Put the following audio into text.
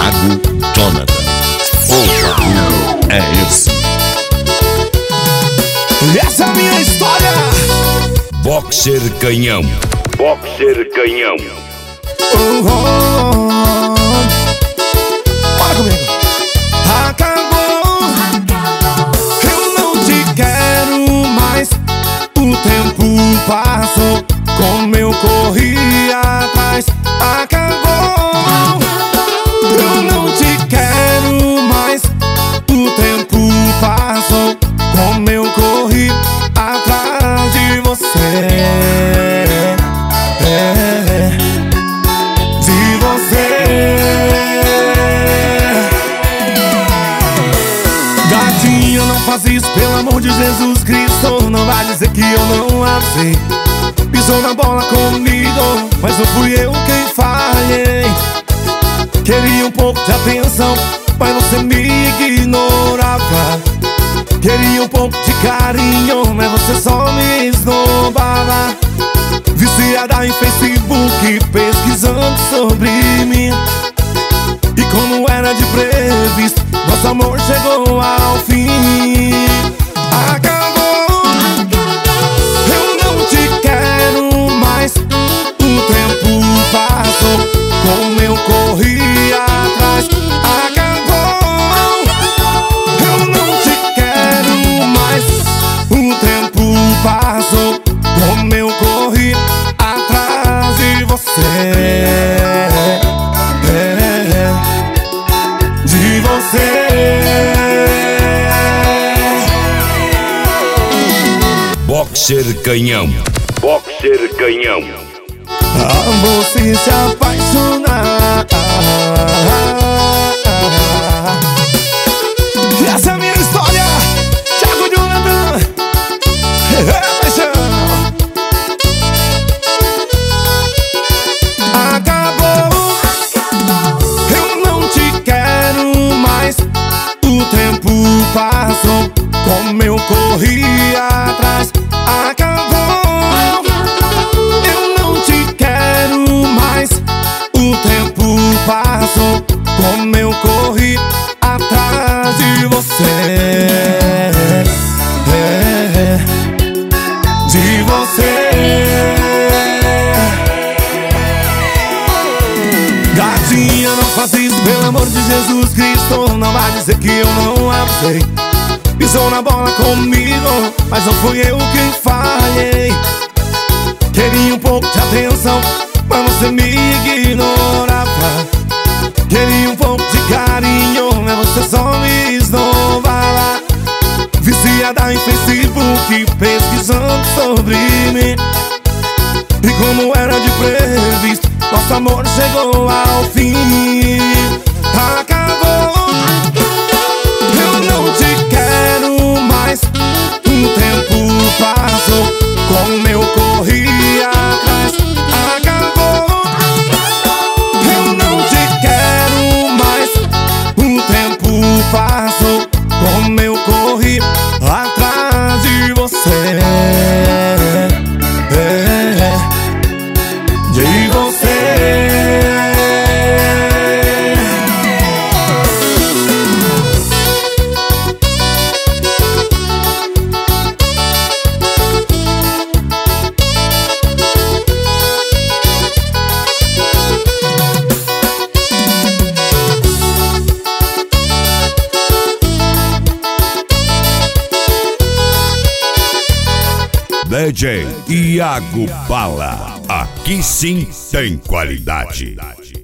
Thiago Jonathan. O barulho é esse. Essa é a minha história. Boxer Canhão. Boxer Canhão. Bora comigo. Acabou. Eu não te quero mais. O tempo passou. Como eu corri atrás. Acabou. Eu não te quero mais. O tempo passou. Como eu corri atrás de você. De você. Gatinha, não faz isso, pelo amor de Jesus Cristo. Não vai dizer que eu não avisei. Pisou na bola comigo, mas não fui eu quem falhei. Queria um pouco de atenção, mas você me ignorava. Queria um pouco de carinho, mas você só me esnobava. Viciada em Facebook, pesquisando sobre mim. E como era de previsto, nosso amor chegou ao fim. Acabou. Eu não te quero mais. O tempo passou. Como eu corri atrás. Acabou. Eu não te quero mais. O tempo passou. Como eu corri atrás de você. De você. Boxer Canhão. Boxer Canhão. Você se apaixonar. Essa é a minha história. Thiago Jonathan. Paixão. Acabou. Eu não te quero mais. O tempo passou. Como eu corri atrás. Acabou. Eu não te quero mais. O tempo passou. Como eu corri atrás de você. De você. Gatinha, não faz isso, pelo amor de Jesus Cristo. Não vai dizer que eu não avisei. Pisou na bola comigo, mas não fui eu quem falhei. Queria um pouco de atenção, mas você me ignorava. Queria um pouco de carinho, mas você só me esnobava. Viciada em Facebook, pesquisando sobre mim. E como era de previsto, nosso amor chegou ao fim. Acabou. Eu não te quero mais. O tempo passou. Como eu corri atrás. Acabou. Eu não te quero mais. O tempo passou. Como eu corri atrás de você. De você. DJ Thiago Bala. Aqui sim tem qualidade.